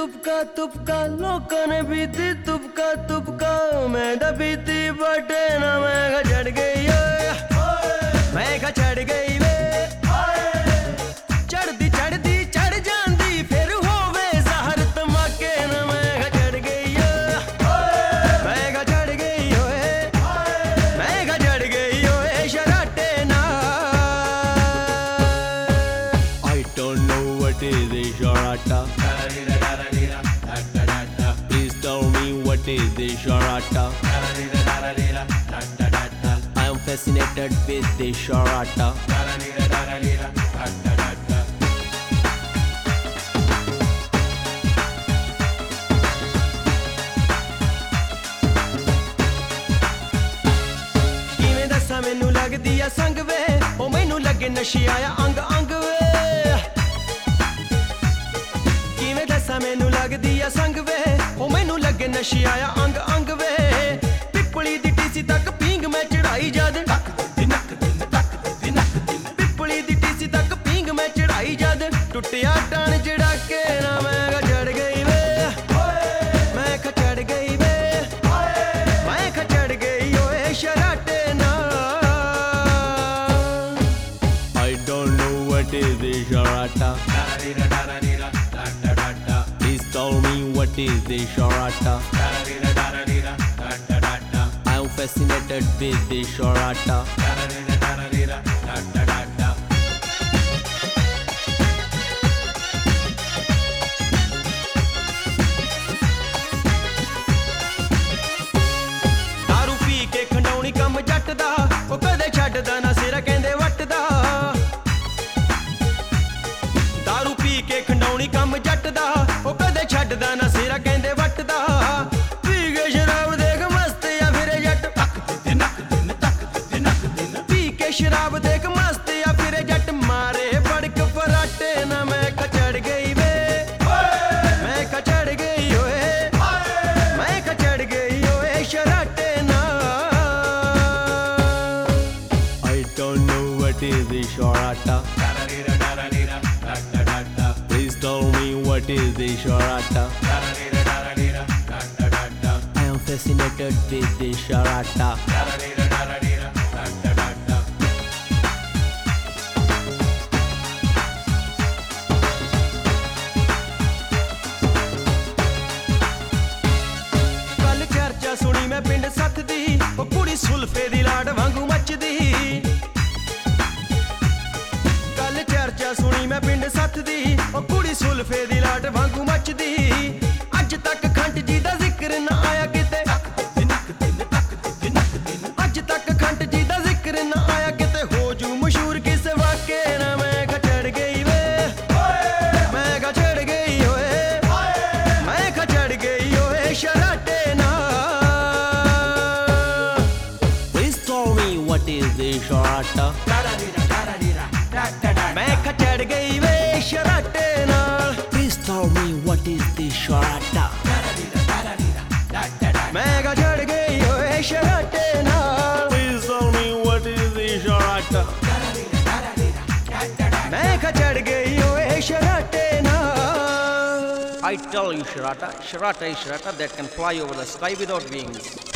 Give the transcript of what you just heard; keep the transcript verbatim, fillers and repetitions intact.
तुपका तुपका लोकां ने पीती तुपका तुपका मैं दा पीती बटे ना मैं खा चढ़ गई मैं खा चढ़ गई वे चढ़दी चढ़दी चढ़ जांदी फिर होवे जहर तमाके ना मैं खा चढ़ गई मैं खा चढ़ गई ओए मैं खा चढ़ गई ओए शराटे ना I don't know what is a sharata. Please tell me what is the sharata. I am fascinated with the sharata. किवें दस्सां मैनू लगदी आ संग वे ओ मैनू लगे नशे आया अंग अंग वे किवें दस्सां मैनू लगदी आ संग वे ओ मैनू लगे नशे आया अंग अंग वे पिपली दी टीसी तक पींग मैं चढ़ाई जद पिपली दी टीसी तक पींग मैं चढ़ाई जद टुटिया टन जड़ा के ना मैं खा चढ़ गई वे मैं खा चढ़ गई वे मैं खा चढ़ गई ओए शराटे ना I don't know what is the sharata. Please tell me what is the sharata. I am fascinated with the sharata. दारू पी के खंडौनी कम जट दा ओ कदे छड्डदा ना सिर कहंदे वट दा दारू पी के खंडौनी कम जट दा ओ कदे छड्डदा ना सिर कहंदे वट दा पी के शराब देख मस्त या फिर जट पी के शराब देख मस्त या फिर जट मारे फड़क फराटे ना मैं खा चढ़ गई वे मैं खा चढ़ गई ओए मैं खा चढ़ गई ओए शराटे ना I don't know what is the sharata. Please tell me what is the sharata. I am fascinated with the sharata. कल चर्चा सुनी मैं पिंड सत दी ओ कुड़ी सुल्फे दी लाड वांगू मचदी कल चर्चा सुनी मैं पिंड सत दी ओ कुड़ी सुल्फे दी लाड वांगू मचदी अज तक खंड जी दा जिक्र ना आया किते अज तक खंड जी दा जिक्र ना आया किते हो जू मशहूर किस वाके ना मैं खा चढ़ गई वे मैं खा चढ़ गई ओए मैं खा चढ़ गई ओए शराटे ना Please tell me what is the sharata. मैं खा चढ़ गई वे शराटे नाल Please tell me what is the sharata. मैं खा चढ़ गई ओए शराटे नाल Please tell me what is the sharata. मैं खा चढ़ गई ओए शराटे नाल I tell you, Sharata, Sharata is Sharata that can fly over the sky without wings.